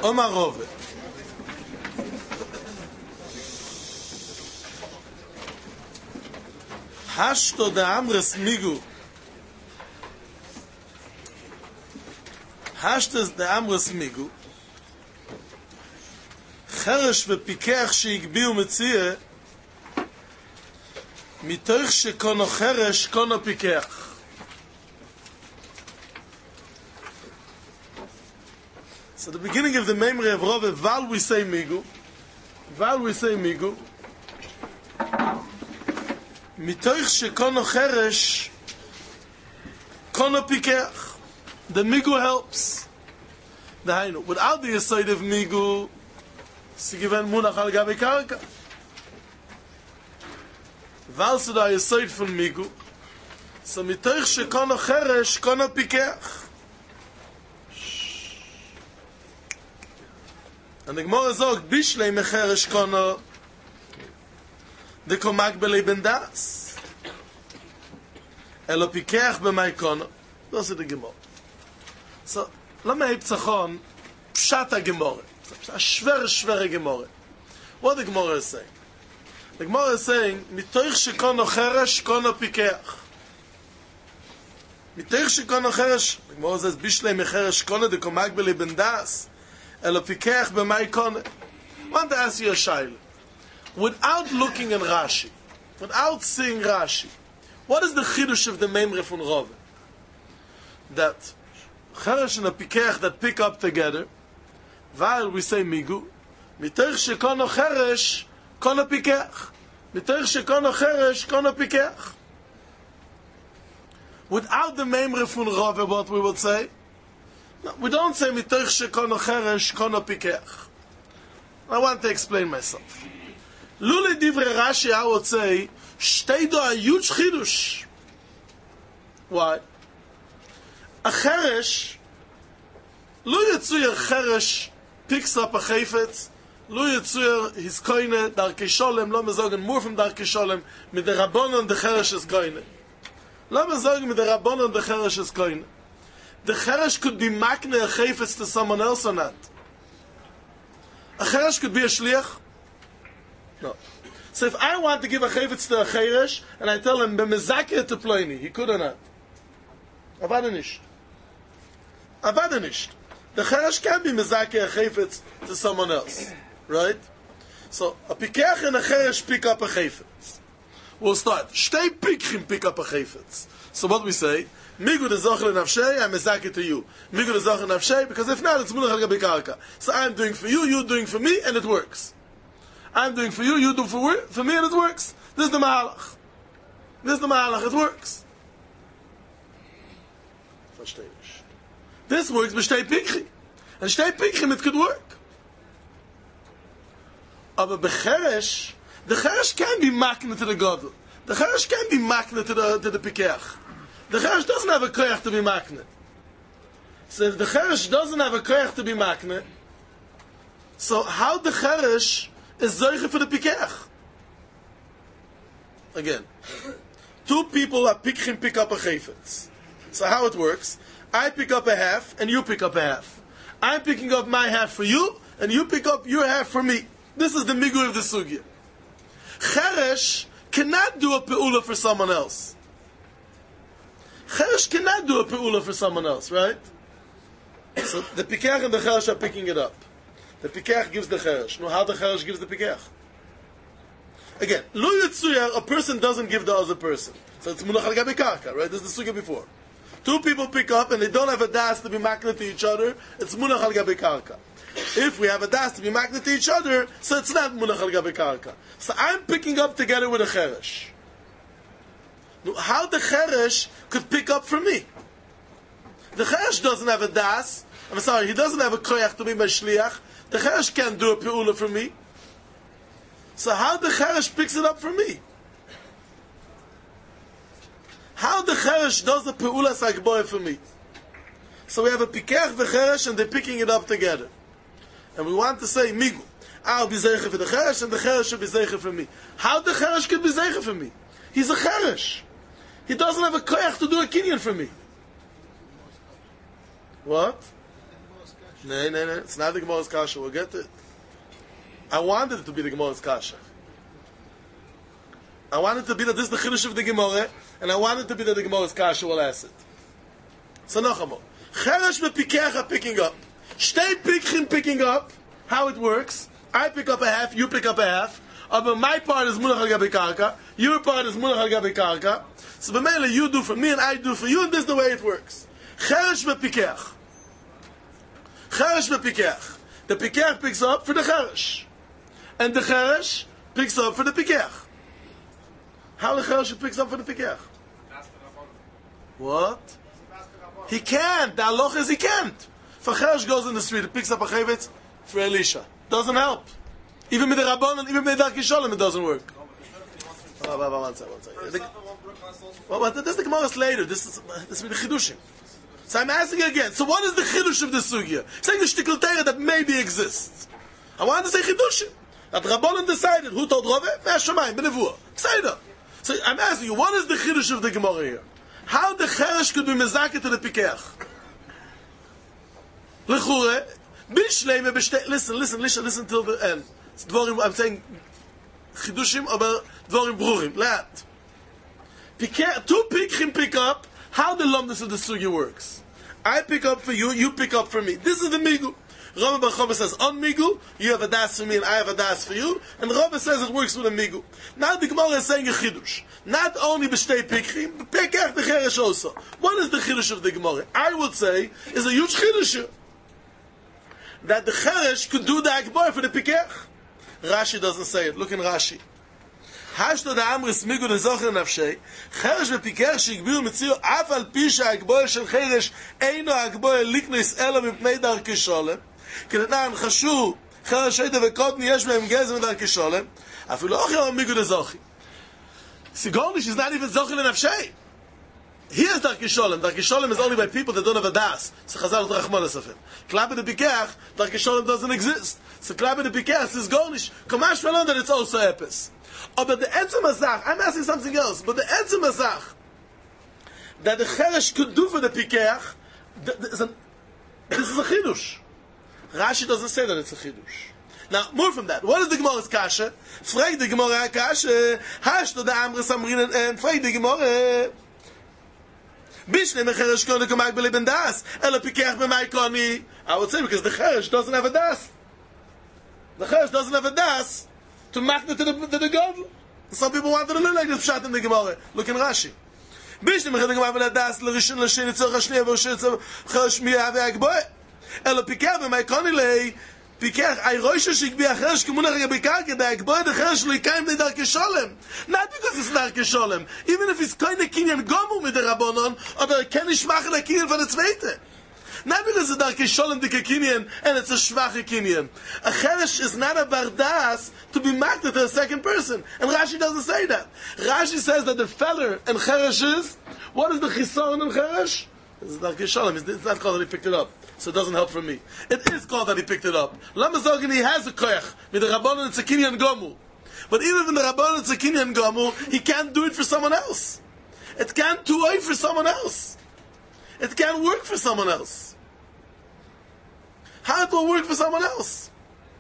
Omar Rove. Hashto de Amres Migu. Hashtes de Amres Migu. חרש ופיקח שהגביעו מציע מתוך שקונו חרש קונו פיקח. So the beginning of the memory of Rove, while we say Migu, מתוך שקונו חרש קונו פיקח. The Migu helps. Without the aside of Migu, sie gewen munach al gabe karka. Weil sie da aside von Migu, so mitoch shekono cheresh kono pikech. Und die Gemara sagt, bishlei mecheresh kono de komak beleben das. Elo pikech b'may kono. Das ist die Gemara. So, lama hipzachon pshat ha-Gemara. A schwere Gemara. What the Gemara is saying? The Gemara is saying, mitoich shekono cheresh kono pikeach. Mitoich shekono cheresh, the Gemara says, bishlei mecheresh kono de komak beleben das, elo pikeach b'may kono. I want to ask you a shaila. Without looking in Rashi, without seeing Rashi, what is the chidush of the Memre from Rove? That cheresh and a pikeach that pick up together, while we say Migu, mitoch shekono cheresh kono pikech. Mitoch shekono cheresh kono pikech. Without the memre fun Rove, what we would say? No, we don't say mitoch shekono cheresh kono pikech. I want to explain myself. Lule divrei Rashi, I would say, shtei do a huge chidush. Why? A cheresh, lo yitzuyer cheresh picks up a chayfetz, lo yitzuyer his koine, darkei sholem, lo me sagen, more from darkei sholem, mit der Rabbonon de cheresh is koine. Lo me sagen, mit der Rabbonon de cheresh is koine. The cheresh could be makne a chayfetz to someone else or not. A cheresh could be a shliach? No. So if I want to give a chayfetz to a cheresh, and I tell him, b'mezakeh to ploini, he could or not. Avada nisht. The cheresh can be mezakeh a chayfetz to someone else, right? So a pikech and a cheresh pick up a chayfetz. We'll start. Shtei pikchim pick up a chayfetz. So what we say? Migu de zocher nafshei, I'm mezakeh to you. Migu de zocher nafshei, because if not, it's munach al gabi karka. So I'm doing for you, you're doing for me, and it works. I'm doing for you, you do for me, and it works. This is the mahalach. It works. Verstehe ich. This works with shtei pikchim. And shtei pikchim, it could work. Aber becheresh, the cheresh can be makne to the gadol. The cheresh can be makne to the pikeach. The cheresh doesn't have a koyach to be makne. So if the cheresh doesn't have a koyach to be makne, so how the cheresh is zoiche for the pikeach? Again, two people are pikchim pick up a chayfetz. So how it works? I pick up a half, and you pick up a half. I'm picking up my half for you, and you pick up your half for me. This is the migur of the sugya. Cheresh cannot do a pe'ula for someone else. Cheresh cannot do a pe'ula for someone else, right? So the pikach and the cheresh are picking it up. The pikach gives the cheresh. No, how the cheresh gives the pikach? Again, lo yitzuyah, a person doesn't give the other person. So it's munach al gabi karka, right? This is the sugya before. Two people pick up and they don't have a das to be makna to each other, it's munach al gabi karka. If we have a das to be makna to each other, so it's not munach al gabi karka. So I'm picking up together with a cheresh. Now, how the cheresh could pick up from me? The cheresh doesn't have a das. I'm sorry, he doesn't have a koyach to be my shliach. The cheresh can't do a pe'ula for me. So how the cheresh picks it up from me? How the cheresh does the pe'ula sagboy for me? So we have a pikach v'cheresh and they're picking it up together. And we want to say, migu, I'll be zeicha for the cheresh and the cheresh should be zeicha for me. How the cheresh could be zeicha for me? He's a cheresh. He doesn't have a koyach to do a kinyan for me. What? No. It's not the Gemara's kasha. We'll get to it. I wanted it to be the Gemara's kasha. I wanted to be that this is the Chiddush of the Gemara, and I wanted to be that the Gemara's kasha will ask it. So Nachamo. Cheresh v'pikech are picking up. Shtei pikchim picking up. How it works. I pick up a half, you pick up a half. But my part is munach al gabi karka. Your part is munach al gabi karka. So b'meila you do for me and I do for you, and this is the way it works. Cheresh v'pikech. Cheresh v'pikech. The pikech picks up for the cheresh. And the cheresh picks up for the pikech. How the cheresh picks up for the pikech? What? He can't. The halach is he can't. If a cheresh goes in the street, it picks up a chevetz for Elisha. Doesn't help. Even with the Rabbanon, even with the Darkei Sholem, it doesn't work. One second. This is the Gemara's later. This is with the Chidushim. So I'm asking again. So what is the Chidush of the Sugya? Saying the Shtikl Teira that maybe exists. I want to say Chidushim. That Rabbanon decided. Who told Rove? Me'ashamayim, b'nevuah. Kseidah. So I'm asking you, what is the Chidush of the Gemara here? How the Cheresh could be mezakeh to the Pikech? L'chure, b'shleime b'shtei... Listen till the end. Dvorim, I'm saying Chidushim, aber Dvorim Brurim. Let. Two Pikchim pick up how the Lomdus of the Sugya works. I pick up for you, you pick up for me. This is the Migu. Rambam Bar Chava says on Migu, you have a das for me and I have a das for you, and Rambam says it works with a Migu. Now the Gemara is saying a Chidush. Not only b'shtei Pikchim, but Pikech the Cheresh also. What is the Chidush of the Gemara? I would say is a huge Chidush. That the Cheresh could do the Akbar for the Pikech. Rashi doesn't say it. Look in Rashi. Hashto da amris migu de zocher nafshei, Cheresh v'pikech shigbiru mitziu af al pisha Akbar shel Cheresh eino Akbar liknis elo mipnei Darkei Sholem, כנתן חשו חרש שייטה וקוטני יש מהם גזם מדרכי שולם אפילו לא אחר מיגו דזוכי Sigonish is not even zochel nafshei. Here's Darkei Sholem. Darkei Sholem is only by people that don't have a das. So Chazal Rachmanas of him. Klabe de Pikech, Darkei Sholem doesn't exist. So Klabe de Pikech is Gonish. Kamash Malon that it's also Epis. Oh, but the Etzem Azach, I'm asking something else, but the Etzem Azach that the Cheresh could do for the Pikech, this is a Chidush. Rashi doesn't say that it's a Chidush. Now, more from that. What is the Gemara's kasha? Frag the Gemara kasha. Hashto da Amris Amrin and frag the Gemara. Bishnei mecheresh koni kamak b'liben das. Ela pikech b'may koni. I would say because the cheresh doesn't have a das. The cheresh doesn't have a das to makna to the godl. Some people wanted to learn like this pshat in the Gemara. Look in Rashi. Bishnei mecheresh kamak b'liben das. L'rishon l'sheni tzor chashni v'oshet tzor chashmi avei agboy. Ela pikech b'may koni lei. Pikech, I roisha shikbi acheresh k'munach yabikake, the akboy the cheresh lo yikayim the Darkei Sholem. Not because it's Darkei Sholem. Even if it's keine kinyan gomu mit der Rabbanon, aber ken ich machen a kinyan von der Zweite. Not because it's Darkei Sholem dike kinyan, and it's a schwache kinyan. A cheresh is not a bardas to be marked to a second person. And Rashi doesn't say that. Rashi says that the feller and cheresh is, what is the chisaron in cheresh? It's Darkei Sholem. It's not called that he picked it up. So it doesn't help for me. It is called that he picked it up. Lama Zogan, he has a koyach. With the Rabbanon and Kinyan Gomu. But even in the Rabbanon and Kinyan Gomu, he can't do it for someone else. It can't do it for someone else. It can't work for someone else. How it will work for someone else?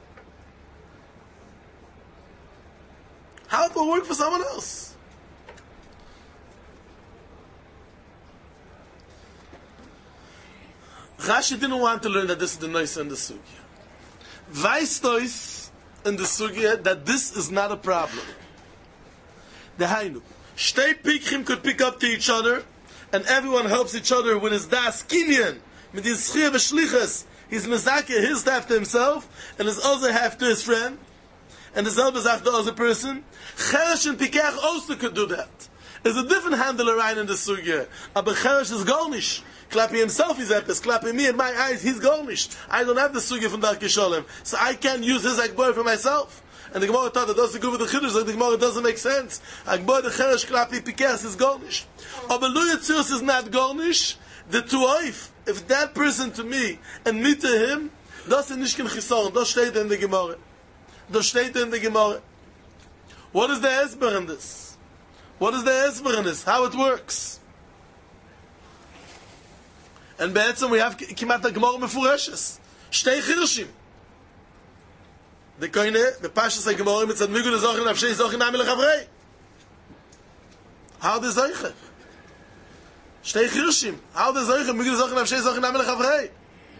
How it will work for someone else? Rashi didn't want to learn that this is the noise in the sugya. Weiss in the sugya that this is not a problem. The Hainu. Shtei Pikchim could pick up to each other, and everyone helps each other with his das kinyan, with his schir v'shlichas. He's mezakeh his half to himself, and his other half to his friend, and his other half to the other person. Cheresh and Pikech also could do that. There's a different handler right in the sugya. Aber Cheresh is garnish. Clapping himself he's epis. Clapping me in my eyes he's garnished. I don't have the sugya from Darkei Sholem, so I can't use his akbar for myself. And the Gemara thought that doesn't go with the chiddush. Like the Gemara doesn't make sense. Akbar the cheresh klapi pikes is garnished. Aber lo yitzirus is not garnished. The tuoif, if that person to me and me to him, das is nishkin chisaron. Das steht in the Gemara. Das steht in the Gemara. What is the esber in this? What is the esber in this? How it works? And be'etzem we have kimat Gemara mefureshes. Shtei Chirshim. The Koine, the Pasha say Gemara, mit zad Migu de Zoche, nafshei Zoche nami lechavrei. How the Zoche? Shtei Chirshim. How the Zoche, Migu de Zoche, nafshei Zoche nami lechavrei.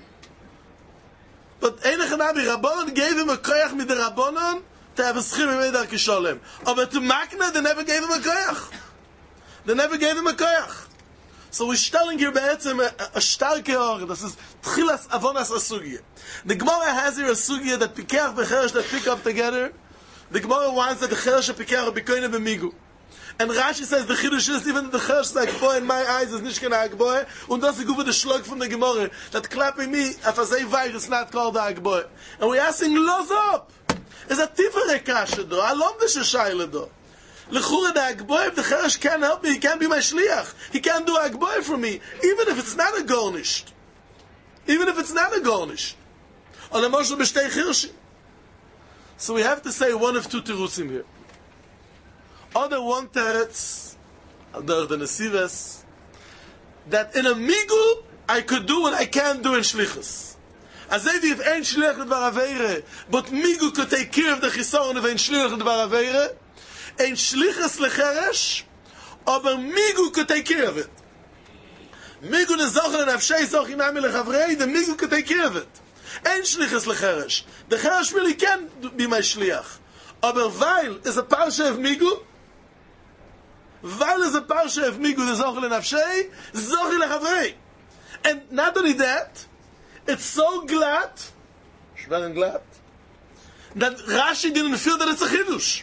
But Einach Nabi, Rabbanon gave him a koyach mit the Rabbanon to have a schim in Darkei Sholem. But to Makna, they never gave him a koyach. They never gave him a koyach. So we're telling here be'etzem a starke or, this is Tchilas Avonas Asugiyah. The Gemara has here a Sugiyah that Pikeach v'Cheresh that pick up together. The Gemara wants that the Cheresh and Pikeach be koine b'migu. And Rashi says the Chidush is even the Cheresh Agboy in my eyes is nicht kein Agboy. Und das ist gut the Schlag from the Gemara that clapping me if I say Vair is not called Agboy. And we're asking Loz up. Is a tifere kashe do. I love this shaila do. L'chura the Agboy, if the Cheresh can't help me, he can't be my shliach. He can't do Agboy for me, even if it's not a gornished. Even if it's not a gornished. On a moshel b'shtei chirshim. So we have to say one of two terutzim here. Other one teretz, under the Nesives, that in a migu I could do what I can't do in shlichus. As if ein shliach l'dvar aveire, but migu could take care of the chisaron of ein shliach l'dvar aveire, ein shlichus lecheresh, aber migu could take care of it. Migu nezochen and avshei zochim nami lechavrei, the migu could take care of it. Ein shlichus lecheresh. The cheresh really can be my shliach. Aber weil is a parsha of migu, weil is a parsha of migu the zochel and avshei, zochel lechavrei. And not only that, it's so glad, schweren glad, that Rashi didn't feel that it's a chidush.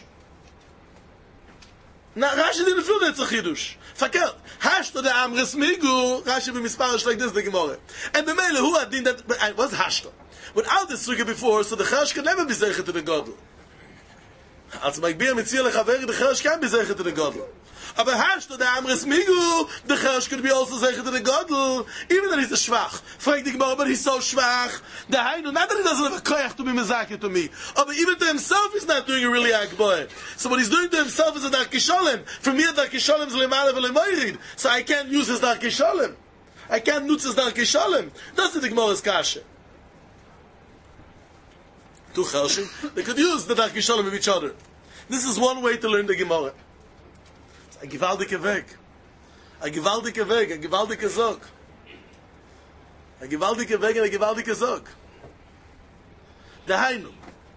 Now, Rashi didn't feel that it's a chidush. Fakert. Hashto de amres migu, Rashi b'misparish like this, the Gemara. And the mele who had that, what's hashto? Without this suga before, so the cheresh could never be zeichet to the godel. Als magbir mitzvah lechaveri, the cheresh can be zeichet to the godel. Aber hashto de amres migu, the cheresh could be also zeichet to the godel, even that he's a schwach. Frag the Gemara, but he's so schwach. The hainu, not that he doesn't have a koyach to be mezakeh to me, but even to himself he's not doing a really agboy. So what he's doing to himself is a Darkei Sholem. For me, a Darkei Sholem is lemala v'lemoirid. So I can't use his Darkei Sholem. I can't nutz his Darkei Sholem. That's the Gemara's kasha. Two chelshim, they could use the Darkei Sholem of each other. This is one way to learn the Gemara. A gewaldike Weg. A gewaldike Weg, a gewaldike Zog. A gewaldike Weg and a gewaldike Zog. Dahainu.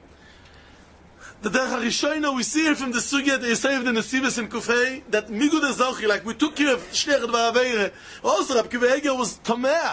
The Derech HaRishono, we see here from the Sugya that you say of the Nesives in Kufay, that Migu de Zochi, like we took care of Shliach Dvar Aveire, also Rab Kiva Eger was Tomea.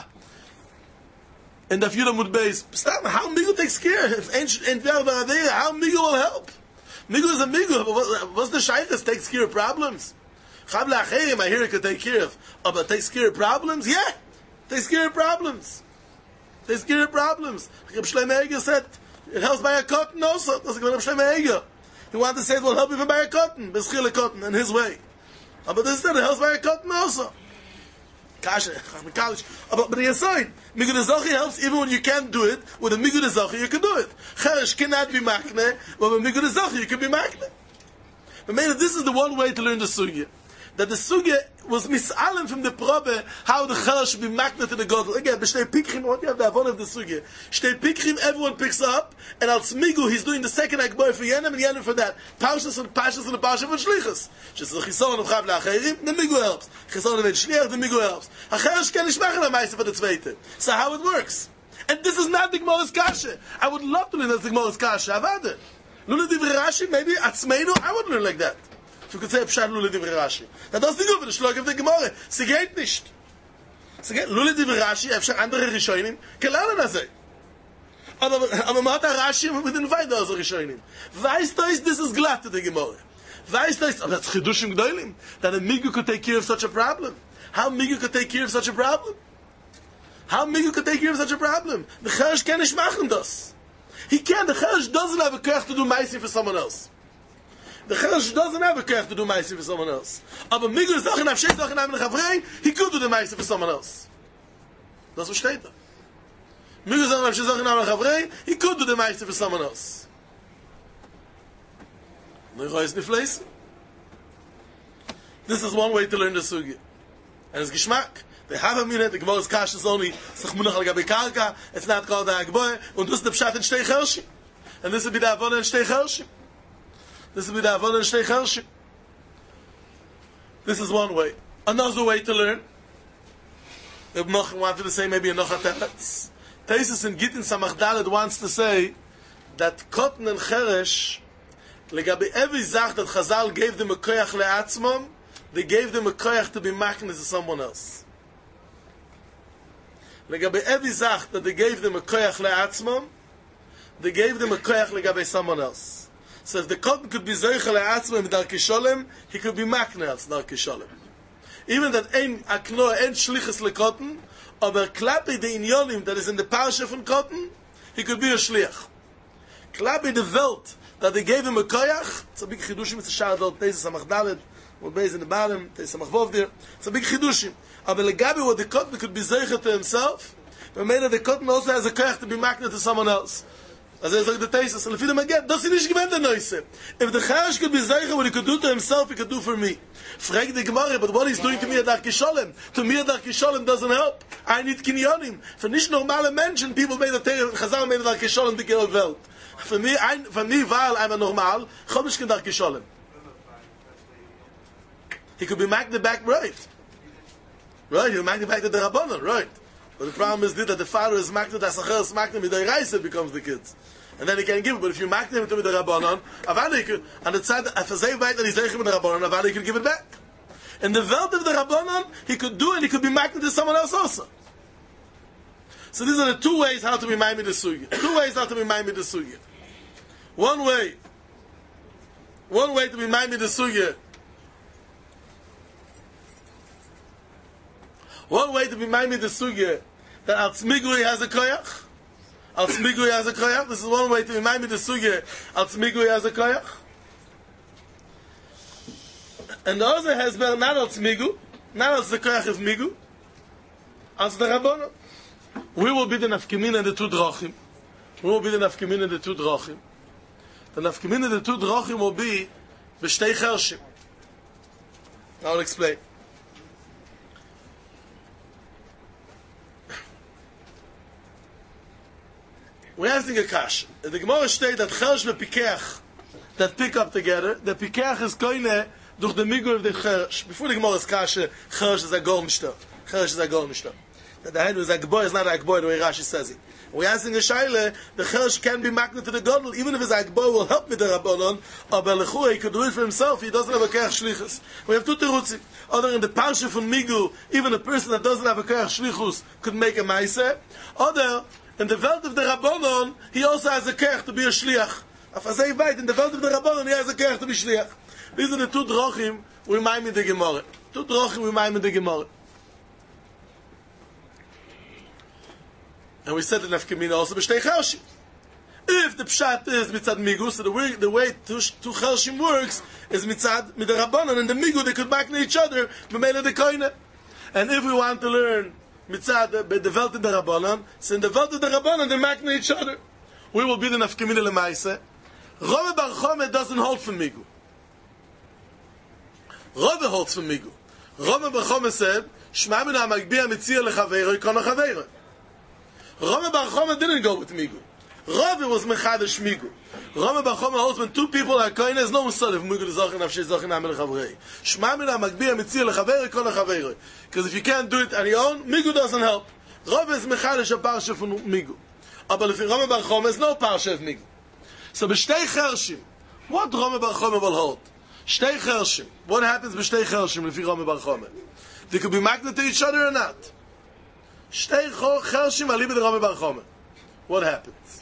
And the Yudam would base, stop, how Migu takes care? If ain't Dvar Aveire, how Migu will help? Migu is a Migu. What's the Shaykhs? Takes care of problems. Chav La'acherim, I hear it could take care of. Oh, but takes care of problems? Yeah! Takes care of problems. Takes care of problems. Reb Shlomo Eger said, it helps by a cotton also. That's like Reb Shlomo Eger. He wanted to say it will help even by a cotton. Beschil a cotton in his way. Oh, but this said it helps by a cotton also. Kasha, college. But the aside, Migu de Zochi helps even when you can't do it. With a Migu de Zochi you can do it. Cheresh cannot be makne, but with Migu de Zochi you can be makne. But maybe this is the one way to learn the sugya. That the sugya was misalim from the probe how the cheresh should be makne to the godel. Again, b'shtei pikrim, what you have the avon of the sugya. Shtei pikrim, everyone picks up, and al Migu he's doing the second akboy for Yenem and Yenem for that. Paushas and Pashas and the Pasha for Shlichus. She's the chisaron of Chav La'acherim, the Migu helps. Chisaron of Shliach, the Migu helps. HaCheresh can ishmach la ma'aseh for the zweite. So how it works. And this is not the Gemara's kasha. I would love to learn that the Gemara's kasha. I've had it. Lula divrei Rashi, maybe Atzmeinu, I would learn like that. If you could say Pshat Lula divrei Rashi. That doesn't go for the Shlok of the Gemara. Sie geht nicht. Sie geht, Lula divrei Rashi, Efshar andere Rishonim, kelalem azay. Aber man hat a Rashi mit den weiter aus Rishonim. Weißt du, this is glatt to the Gemara. Weißt du, aber that's Chidushim Gdolim, that a Migu could take care of such a problem. How Migu could take care of such a problem? How Migu could take care of such a problem? The Cheresh can nicht machen das. He can't. The Cheresh doesn't have a kerch to do Maisi for someone else. The Cheresh doesn't have a kerch to do Maisi for someone else. Aber Migu is doch in Avshei, doch in Amel Chavrei, he could do the Maisi for someone else. Das was steht da. Migu is doch in Avshei, doch in Amel Chavrei, he could do the Maisi for someone else. This is one way to learn the Sugi. And it's Gishmak. They have a minute, the Gemara's Kash is only Sechmunach al Gabi Karka, it's not called the Agboy, and this is the Pshat in Shtei Chershim. And this will be the Avon in Shtei Chershim. This will be the Avon in Shtei Chershim. This is one way. Another way to learn. If Noch wanted to say maybe a Noch HaTeretz. Taisus in Gittin Samach Dalet wants to say that Cotton and Cheresh, legabi every Zach that Chazal gave them a koyach le'atzmom, they gave them a koyach to be maknes to someone else. Legabi every Zach that they gave them a koyach le'atzmom, they gave them a koyach legabi someone else. So if the Cotton could be zoicha le'atzmom in Darkei Sholem, he could be maknes Darkei Sholem. Even that ein akno, ein shlichus le'Cotton, aber klappe the inyonim that is in the parasha from Cotton, he could be a shliach. Klappe the Welt that they gave him a koyach, it's a big chidushim, it's a shar adult, Teis Samach Dalet, we'll base in the bottom, Teis Samach Vov there, it's a big chidushim. Aber legabi what the Cotton could be zeicha to himself, but made that the Cotton also has a koyach to be makna to someone else. As I said, the Teis, and if you don't get, does he nicht gewend the noise? If the Charash could be zeicha what he could do to himself, he could do for me. Frag the Gemara, but what he's doing to me at Darkei Sholem, to me at Darkei Sholem doesn't help. I need kinyonim. For nicht normale Menschen, people made a Chazal made a Darkei Sholem to get a Welt. For me, while I'm a normal, Chodesh can Darkei Sholem. He could be magnet back right. Right, he'll magnet back to the Rabbanon, right. But the problem is that the father is magnet, as Acher is magnet, with the Reise becomes the kids. And then he can give it, but if you magnet him to the Rabbanon, Avada, and it's said, if a Zayv that he's Zeichim with the Rabbanon, Avada, he can give it back. In the world of the Rabbanon, he could do it, he could be magnet to someone else also. So these are the two ways how to be Maimid the Sugya. Two ways how to be Maimid the Sugya. One way to be Maimid the Sugya. One way to be Maimid the Sugya, that Al Tzmigui has a koyach. Al Tzmigui has a koyach. This is one way to be Maimid the Sugya. Al Tzmigui has a koyach. And the other has been not Al Tzmigu, not as the koyach of Migu, as the Rabbanon. We will be the nafkemin and the two drachim. We will be the nafkemin and the two drachim. The nafkemin and the two drachim will be b'shtei chershim. I'll explain. We're asking a kash. The Gemara states that chersh and pikeach that pick up together, the pikeach is koine durch the migu of the chersh. Before the Gemara is kash, chersh is a golmishter. Chersh is a golmishter. The head was a gboy is not a gboy the way Rashi says it. We're asking a shaila, the chersh can be magnet to the godel, even if his agboy will help with the rabbanon, or belechua, he could do it for himself, he doesn't have a kerach shlichus. We have two terutzi. Other in the parsha from Migu, even a person that doesn't have a kerach shlichus could make a maaseh. Other, in the world of the rabbanon, he also has a kerach to be a shliach. Afazei vayt, in the world of the rabbanon, he has a kerach to be shliach. These are the two drachim we maim in the Gemara. Two drachim we maim in the Gemara. And we said in Nafkamina also b'shtei chershim. If the pshat is mitzad migu, so the way two chershim works is mitzad midrabanan, and the migu they could back to each other b'meila de koine. And if we want to learn mitzad the Welt of the Rabbanan, so in the Welt of the Rabbanan they back to each other. We will be the Nafkamina lemaise. Rove Bar Chome doesn't hold for migu. Rove holds for migu. Rove Bar Chome said, Shma min ha-magbiya mitzia lechaveiro yikon ha-chaveiro. Rome Bar Chome didn't go with Migu. Rove was Mechadash Migu. Rome Bar Chome holds when two people are koine, there's no musad if Migu l'zachin afshei zachin amel chavrei. Shma min ha-magbiya mitzia lechaveiro yikon ha-chaveiro. Because if you can't do it on your own, Migu doesn't help. Rove is Mechadash a parsha from Migu. But if Rome Bar Chome is no parsha of Migu. So b'shtei chershim, what Rome Bar Chome will hold? Shtei chershim. What happens b'shtei chershim if Rome Bar Chome? They could be magnet to each other or not. Shtei chershim ali b'Rome Bar Chome. What happens?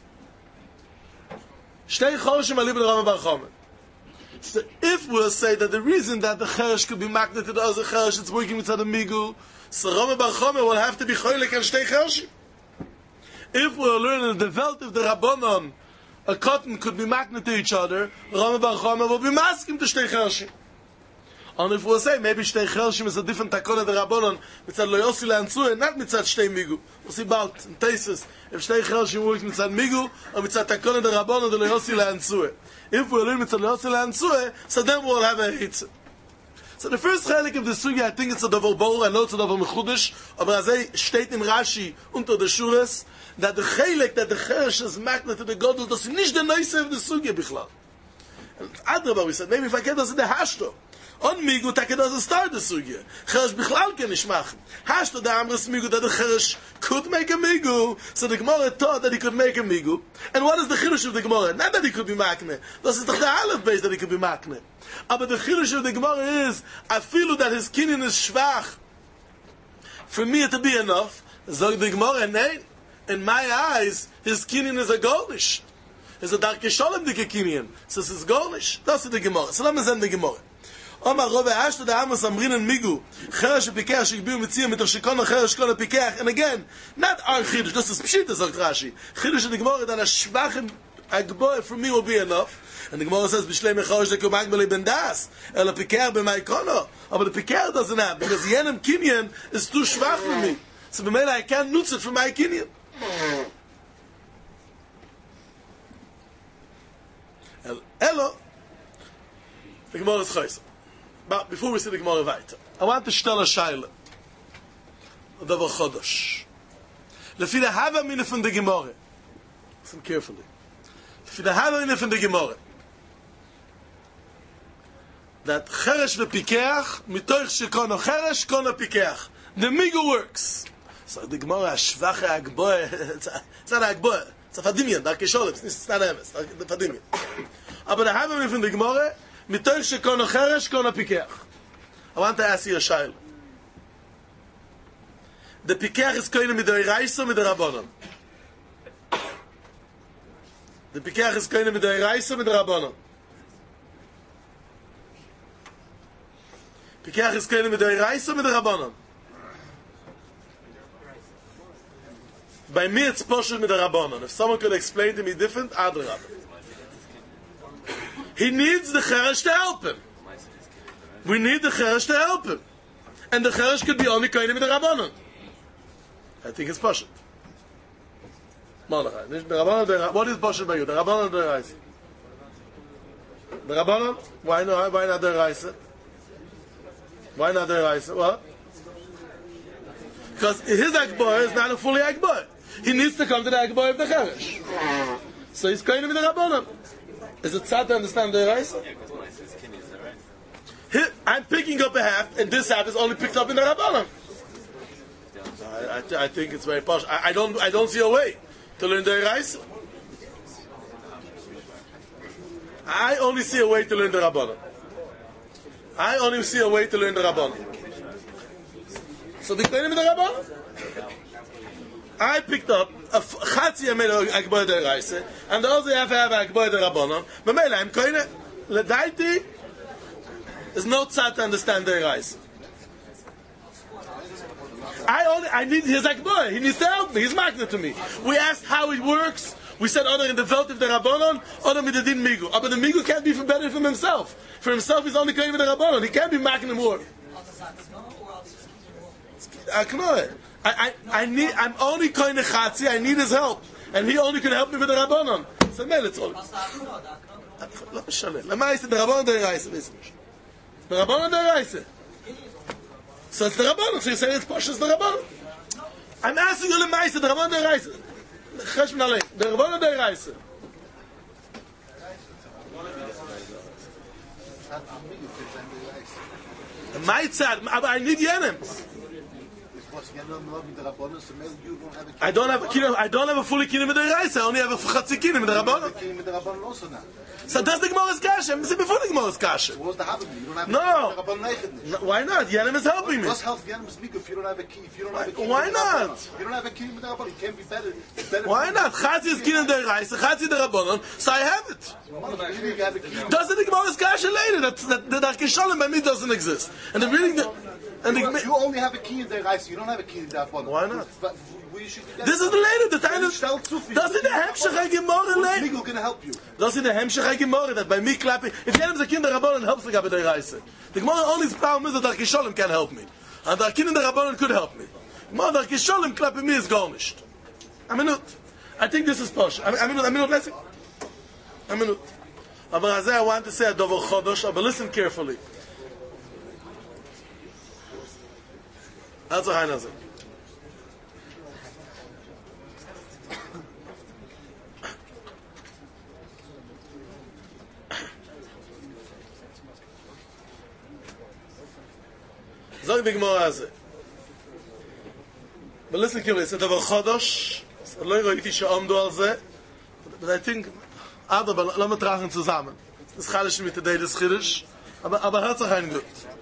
Shtei chershim ali b'Rome Bar Chome. So if we'll say that the reason that the chersh could be magnet to the other chersh, it's working with the migu, so Rome Bar Chome will have to be choylek and shtei chershim. If we'll learn in the Welt of the Rabbanon, a cotton could be magnet to each other, Rome Bar Chome will be masking to shtei chershim. And if we'll say, maybe Shtei Chershim is a different takon of the Rabbanon, mitzad lo yosi le'antzue, not mitzad Shtei Migu. We'll see about in Tesis, if Shtei Chershim works mitzad Migu, or mitzad takon of the Rabbanon, the lo yosi le'antzue. If we'll learn mitzad lo yosi le'antzue, so then we'll have a hitz. So the first chelik of the sugya, I think it's a davar bor, I know it's a davar mechudesh, aber as steht in Rashi unter the shures, that the chelik, that the cheresh is magnet to the godel, das ist nicht der neuse of the sugya bichlal. And Adrabah, we said, maybe if I get us in the hashto, on migu, take doesn't start the sugya. Cheresh bichlal can nicht machen. Hashto, the amres migu, that the cheresh could make a migu, so the Gemara thought that he could make a migu. And what is the chirush of the Gemara? Not that he could be makne. Das ist doch the aleph base that he could be makne. But the chirush of the Gemara is, I feel that his kinyan is schwach. For me to be enough, so the Gemara, nein, in my eyes, his kinyan is a goldish. It's a darke shalom dike kinyan. So it's goldish. That's the Gemara. So let me send the Gemara. Omar Rove Ashto the Amos Amrinan Migu, Cheresh Pikach Shigbiu Mitziyah Mit Shikon Cheresh Kol Pikach. And again, not our chidush. This is pshita sagt Rashi. Chidush of the Gemara that a schwachen agboy for me will be enough. And the Gemara says B'shlei Mecharosh the Kumag Beli Ben Das El Pikach b'Maikono. But the Pikach doesn't have because Yenem Kinyan is too schwach for me. So b'meila I can't nutz it for my Kinyan. Elo. The Gemara is chaysa. But before we see the Gemara weiter, I want to stell a shaila. A davar chodosh. Lefi the hava mina from the Gemara. Listen carefully. Lefi the hava mina from the Gemara. That cheresh v'pikeach, mitoich shekono cheresh, kono pikeach. The migu works. So the Gemara, shvache agboe, it's not agboe, it's a fadimian, darke sholem, it's not emes, the fadimian. But the hava mina from the Gemara, mitoich shekono cheresh, kono pikeach. I want to ask you a shaila. The pikeach is koine mit der Reise mit der Rabbanon. The pikeach is koine mit der Reise mit der Rabbanon. Pikeach is koine mit der Reise mit der Rabbanon. By me it's poshut mit der Rabbanon. If someone could explain to me different, Adrabah. He needs the cheresh to help him. We need the cheresh to help him. And the cheresh could be only koine mit der Rabbanon. I think it's poshut. What is poshut by you? The Rabbanon or the Reise? The Rabbanon? Why not the Reise? Why not the Reise? What? Because his Akbar is not a fully Akbar. He needs to come to the Akbar of the Cheresh. So he's koine with the Rabbanon. Is it sad to understand the Reise? I'm picking up a half, and this half is only picked up in the Rabbanon. I think it's very posh. I don't see a way to learn the Reise. I only see a way to learn the Rabbanon. I only see a way to learn the Rabbanon. So the koine with the Rabbanon. I picked up a chatzi made akbar the Reise, and the other half have akbar the Rabbanon. But mele I'm koine ledaiti. There's no tzad to understand the Reise. I need his akbar. He needs to help me. He's magnet to me. We asked how it works. We said other in the velt of the Rabbanon, other with the din migu. But the migu can't be for better from himself. For himself, he's only koine with the Rabbanon. He can't be magnet more. I'm only koine chatzi. I need his help, and he only can help me with the Rabbanon. So mele it's all. לא משנה. למה יש the Rabbanon the Reise? The Rabbanon the Reise. So it's the Rabbanon. So you say it's posh as the Rabbanon. I'm asking you the Rabbanon the Reise. Cheshman Alei. The Rabbanon the Reise. My tzad, but I need Yenim. I don't have a fully kinyan with the Reise. I only have a chatzi kinyan with the Rabbanon. So that's the Gemara's kasha. This is before the Gemara's kasha. No. Why not? Yenim is helping me. Why not? You don't have a kinyan with the Rabbanon. It can't be better. Why not? Chatzi is kinyan the Reise, chatzi the Rabbanon. So I have it. Doesn't the Gemara's kasha later that the Darkei Shalom by me doesn't exist? And the reading the. You only have a key in the Reise. You don't have a key in the Rabbanon. Why not? This is the later. The time is. Doesn't the Hemshech Gemara later? Who's going to help you? Doesn't the Hemshech Gemara that by me clapping, if Yenim is a kind of Rabbanon helps the Gabi the Reise. The Gemara only problem is that Darkei Shalom can help me, and the kind of the Rabbanon could help me. Gemara Darkei Shalom clapping me is garnished. I think this is posh. Let's see. But I want to say a davar chodosh, but listen carefully. That's what I say. Zog the Gemara as it. But listen carefully, it's a davar chodosh. So lo roiti she'amdu al zeh. But I think, aber lass mal tragen zusammen. Das chalish mit der des Chiddush. Aber hat sich ein gut.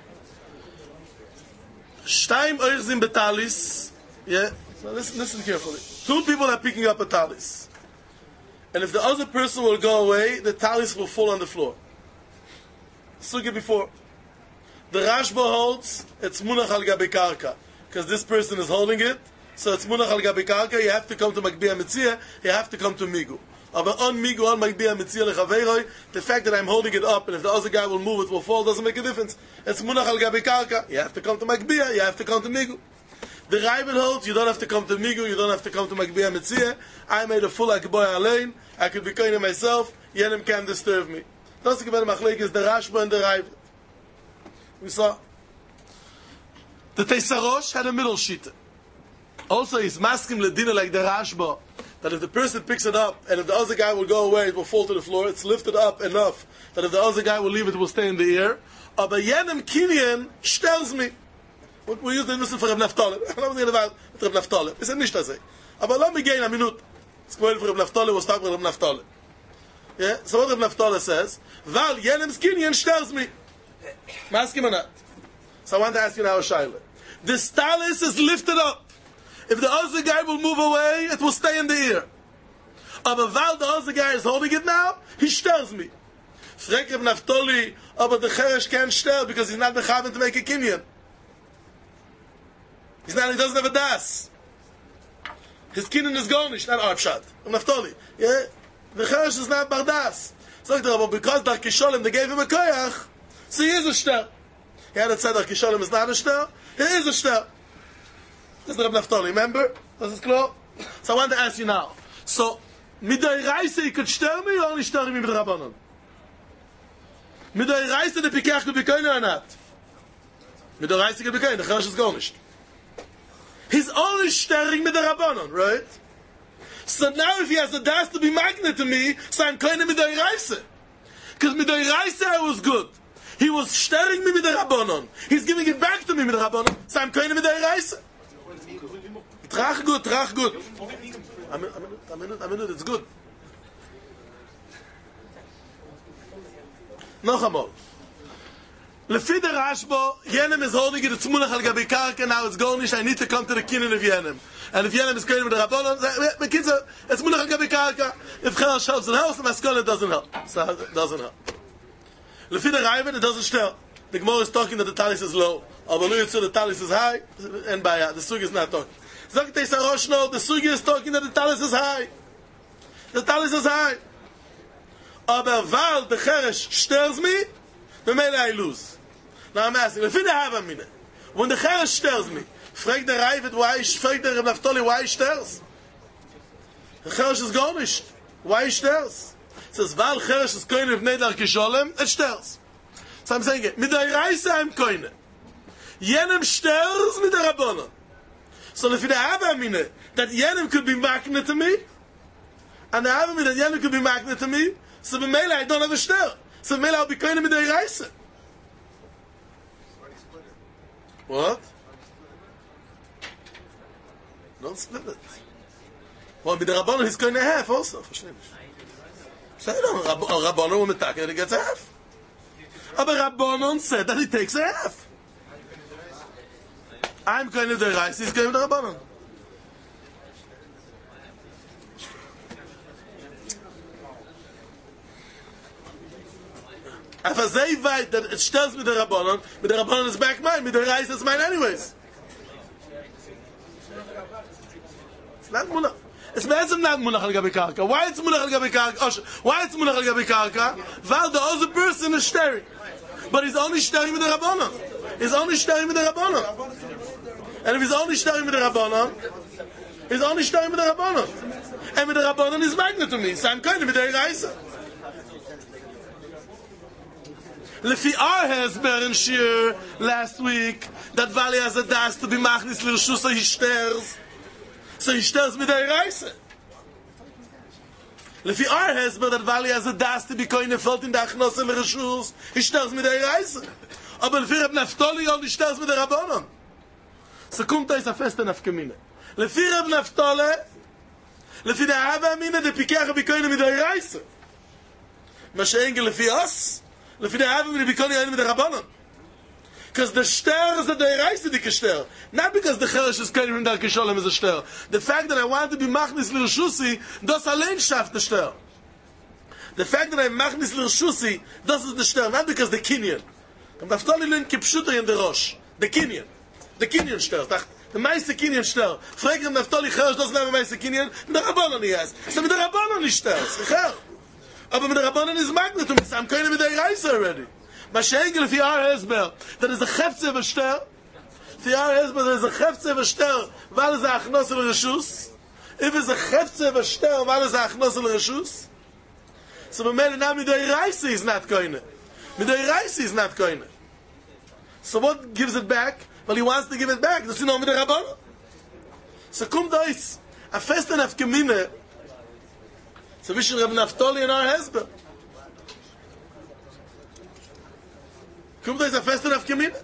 Stein euch sind betalis. Yeah? So listen carefully. Two people are picking up a talis. And if the other person will go away, the talis will fall on the floor. Sugi before. The Rashba holds, it's munach al gabi karka. Because this person is holding it, so it's munach al gabi karka, you have to come to Magbiya Mitzia, you have to come to Migu. But on Migu, on Magbiya Mitzia lechaveiroi, the fact that I'm holding it up, and if the other guy will move, it will fall, doesn't make a difference. It's munach al gabi karka, you have to come to Magbiya, you have to come to Migu. The Ravid holds, you don't have to come to Migu, you don't have to come to Magbiya Mitzia. I made a full akboy alein, I could be kind of myself, Yenim can't disturb me. That's the Machlek is the Rashba and the Ravid. We saw the Teisarosh had a middle sheet. Also, he's masking ledina like the Rashba, that if the person picks it up and if the other guy will go away, it will fall to the floor. It's lifted up enough that if the other guy will leave it, will stay in the air. Aber jenem Kinyan stells me. We use the Nussen for Reb Naftali. I'm not going about Reb Naftali. We said nicht das. Aber let me gain a minute. It's going for Reb Naftali. Was talk with Reb Naftali. Yeah. So what Reb Naftali says, Val jenem Kinyan stells me. Masking or not? So I want to ask you now a shaila. The talis is lifted up. If the other guy will move away, it will stay in the air. Aber while the other guy is holding it now, he stells me. Frek Reb Naftali, aber the cheresh can't stell because he's not mechaven to make a kinyan. He doesn't have a das. His kinyan is gone, not Arpshat. Reb Naftali. Yeah? The cheresh is not bardas. So because Dar Kisholim, they gave him a koyach, so he is a shter. He had said that Kisholim is not a shter. He is a shter. This is Reb Naftali, remember? This is clear? So I want to ask you now. So, midai reise, you could shter me or only shter me with Rabbanon? Midai reise, the pikach could be koine or not? Midai reise could be koine, the cheresh is garnished. He's only shtering with the Rabbanon, right? So now if he has a das to be magnet to me, so I'm koine midai reise. Because midai reise I was good. He was staring me with the Rabbanon. He's giving it back to me with the Rabbanon. So I'm kind of with the Reise. Trach good. A minute, it's good. Noch einmal. Lefi the Rashba, Yenem is holding it, it's munach al gabi karka, now it's garnish, I need to come to the kinyan of Yenem. And if Yenem is kind with the Rabbanon, it's munach al gabi karka. If Chel helps, it helps, the Maskola doesn't help. So it doesn't help. Lefi the Ravid, it doesn't stir. The Gemara is talking that the talis is low. Aber lo yitzu, the talis is high, and by the sugi is not talking. Zog Teisarosh, no, the sugi is talking that the talis is high. The talis is high. Aber weil the cheresh stirs me, the mele I lose. Now I'm asking, lefi the Havamine, when the cheresh stirs me, frag the Ravid why, frag the Reb Naftali why he stirs? The cheresh is garnished. Why he stirs? Says Val Cheresh is koine v'nei Dar Kisholem, it stirs. So I'm saying it. Midai Reise I'm koine. Yenem stirs mit der Rabbanon. So if you have a minute that Yenem could be magnet to me, and I have a minute that Yenem could be magnet to me, so b'meila I don't have a stir. So b'meila I'll be koine midai Reise. What? Don't split it. Well, with the Rabbanon he's koine half also. Verstehe nicht. Rabbanon will attack and he gets a half. But Rabbanon said that he takes a half. I'm going to the rice, he's going to the Rabbanon. If I say weit that it stells with the Rabbanon is back mine, with the rice is mine anyways. It's not munach. It's better not munach al gabi karka. Why it's munach al gabi karka? Why it's munach al gabi karka? While the other person is staring. But he's only staring with the Rabbanon. He's only staring with the Rabbanon. And if he's only staring with the Rabbanon, he's only staring with the Rabbanon. And with the Rabbanon is magnet to me. So I'm kind of with the Reise. Lefi our husband in Shir last week, that Valley has a das to be machnis l'rshus, so he stirs. So he stirs with the reise. Lefi our husband, that Valley has a das to be koine felt in the achnos l'rshus, he stirs with the reise. Aber lefi Reb Naftali und he stirs with the Rabbanon. So kommt da ist a feste nafkamine. Lefi Reb Naftali, lefi der Hava Amina, der Pikach be koine mit the reise. Mashe engel lefi us, lefi der Hava Amina be koine mit the Rabbanon. Because the shter is the reise dike shter. Not because the cheresh is koine from Darkei Sholem is a shter. The fact that I want to be machnis l'rshusi, das allein schafft the shter. The fact that I'm machnis l'rshusi, das is the shter, not because the kinyan. Und Naftali learn kipshuter in the rosh. The kinyan. The kinyan shter. The meiste kinyan shter. Frag him Naftali cheresh, das name meiste kinyan, the Rabbanon he has. So with the Rabbanon is shter. Sicher. Aber mit der Rabbanon is magnet, und I'm koine with the reise already. Mashengel fi our husband, that is a chefze v'shter. Fi our husband, that is a chefze v'shter, weil es a achnos l'reshus. If it's a chefze v'shter, weil es a achnos l'reshus. So b'mele now midei reise is not koine. Midei reise is not koine. So what gives it back? Well, he wants to give it back. Does he know midei Rabbanon? So kum dois, a festen afkemine, so vishon Reb Naftali and our husband. Kommt da ist ein Fest auf Kemin?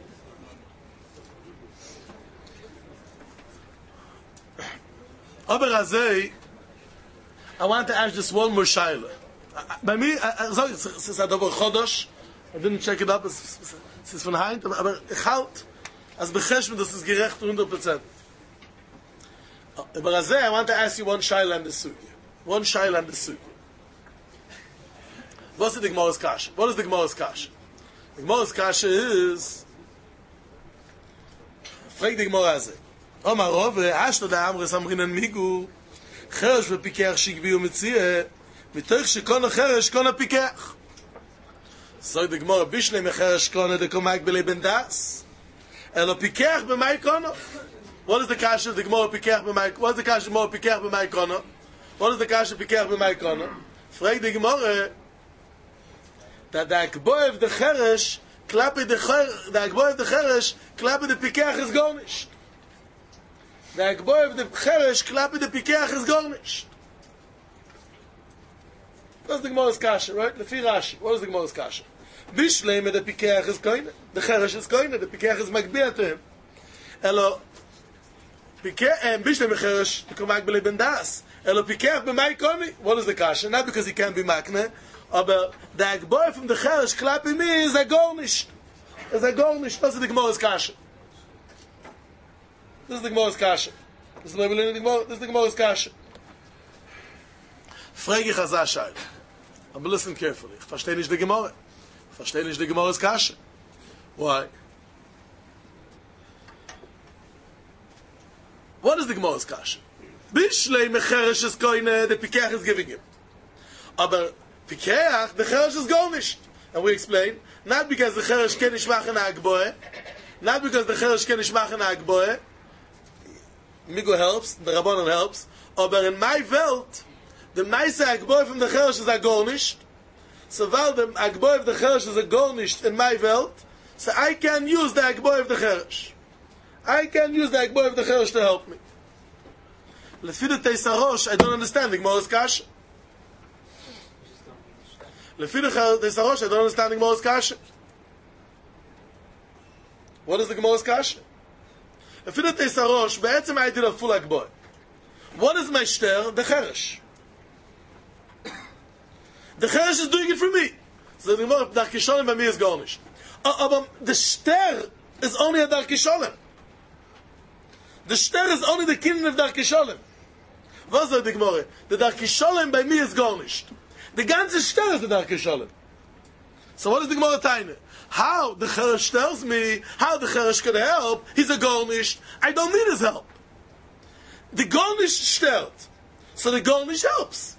Aber azay, I want to ask just one more shaila. By me, it's a double chodosh. I didn't check it up. It's von Heint, aber ich halt, als becheshme, das ist gerecht 100%. Aber azay, I want to ask you one shaila and the sugi. One shaila and the sugi. Was ist die Gemara's Kasha? What is the Gemara's Kasha? The Gemara's Kasha is, frag the Gemara הזה. Omar Rove, Ashto da Amres Amrinan Migu, Cheresh v'pikeach shigbi u'metzieh, mitoch shekona cheresh kona pikeach. So the Gemara, Bishlei mecheresh kona de komak b'lei ben das, elo pikeach b'mai kona. What is the Kasha of the Gemara pikeach b'mai, what is the Kasha of the Gemara pikeach b'mai kona? What is the Kasha of pikeach b'mai kona? Frag the Gemara, that the Akboy of the Cheresh, klappe the Akboy of the Cheresh, klappe the Pikeach is garnished. The Akboy of the Cheresh, klappe the Pikeach is garnished. That's the Gemara's Kasha, right? Lefi Rashi. What is the Gemara's Kasha? Bishlei the Pikeach is koine. The Cheresh is koine. The Pikeach is magbiah to him. Elo, Bishlei Cheresh, the komak b'lei ben das. Elo Pikeach b'mai koine. What is the Kasha? Not because he can't be makne, aber der Akboy from the Cheresh klappe me is a garnished. Is a garnished. Das ist die Gemara's Kasha. This is the Gemara's Kasha. This is the Gemara's Kasha. Frage ich az Ashai. Aber listen carefully. Ich verstehe nicht die Gemara. Ich verstehe nicht die Gemara's Kasha. Why? What is the Gemara's Kasha? Bishlei mecheresh is koine, the Pikeach is giving him. Aber Pikeach, the Cheresh is garnished. And we explain, not because the Cheresh can ishmach in Akboy, not because the Cheresh can ishmach in Akboy, Migo helps, the Rabbanon helps, but in my Welt, the nice Akboy from the Cheresh is a garnished, so while the Akboy of the Cheresh is a garnished in my Welt, so I can use the Akboy of the Cheresh. I can use the Akboy of the Cheresh to help me. Lefi the Teisarosh, I don't understand the Gemara's Kasha. Lefi the Teisarosh, I don't understand the Gemara's Kasha. What is the Gemara's Kasha? Lefi the Teisarosh, be'etzem I did a full Akboy. What is my shter? The Cheresh. The Cheresh is doing it for me. So the Gemara, Darkei Sholem by me is garnished. But the shter is only a Darkei Sholem. The shter is only the king of Darkei Sholem. Was sagt die Gemara? The Darkei Sholem by me is garnished. The ganze shter is the Darkei Sholem. So what is the Gemara Taina? How the Cheresh tells me, how the Cheresh can help, he's a garnished, I don't need his help. The garnished shtert. So the garnish helps.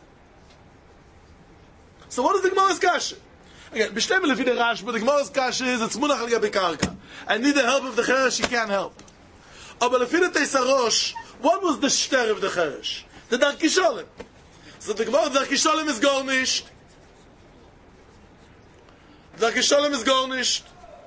So what is the Gemara's Kasha? Again, bestimmt lefi der Rash, but the Gemara's Kasha is, it's munach al gabi karka. I need the help of the Cheresh, he can't help. Aber lefi der Teisarosh, what was the shter of the Cheresh? The Darkei Sholem. So the Gemara of Darkei Sholem is garnished. Darkei Shalom is garnished.